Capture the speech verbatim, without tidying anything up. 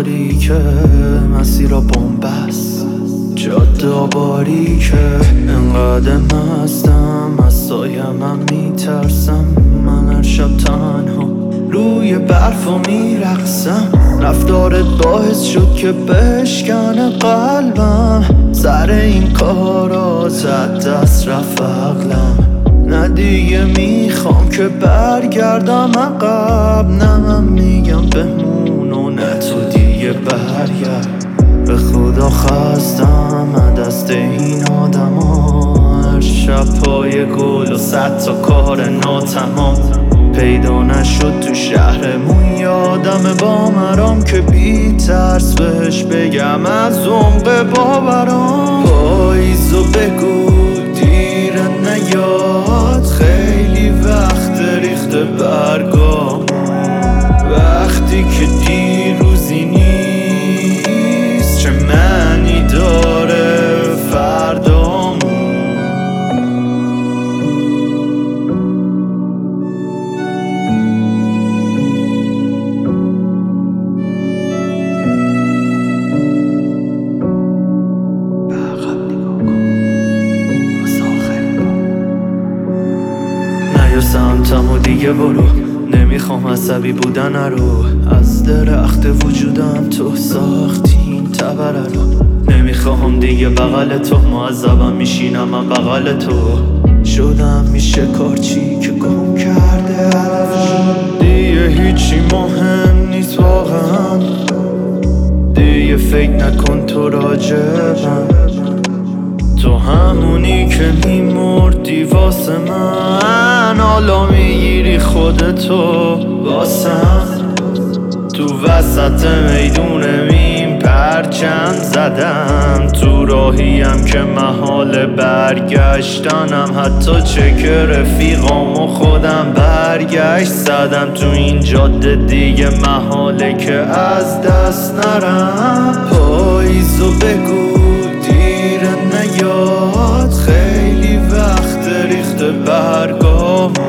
تاریکه، مسیرها بنبست، جاده باریکه. انقدر مستم از سایه من میترسم، من هر شب تنها روی برفا میرقصم. رفتارت باعث شد که بشکنه قلبم، سر این کارا زد دست رفت عقلم. نه دیگه میخوام که برگردم عقب، نه من میگم بمون و نه تو دیگه برگرد. به خدا خستم دست این آدم ها، هر شب پای گل و صد تا کار ناتمام. پیدا نشد تو شهرمون یادم با مرام، که بی ترس بهش بگم از عمق باورام. پاییزو بگو دیره نیاد، خیلی وقت ریخته برگام. وقتی که دیروزی نیست چه معنی داره فردامون. نیا سمتم و دیگه برو، نمیخوام عصبی بودن رو. از درخت وجودم تو ساختی این تبره رو. نمیخوام دیگه بغل تو، معذبم میشینم من بغل تو. شدم میشه کارچی که گم کرده علفشو. دیگه هیچی مهم نیست واقعا، دیگه فکر نکن تو راجبم. تو همونی که میمردی واسه من، حالا میگیری خودتو واسم. تو وسط میدون میم پرچم زدم، تو راهیم که محال برگشتنم. حتی چک رفیقام و خودم برگشت زدم. تو این جاده دیگه محاله که از دست نرم. پاییزو بگو دیره نیاد، خیلی وقت ریخته برگام.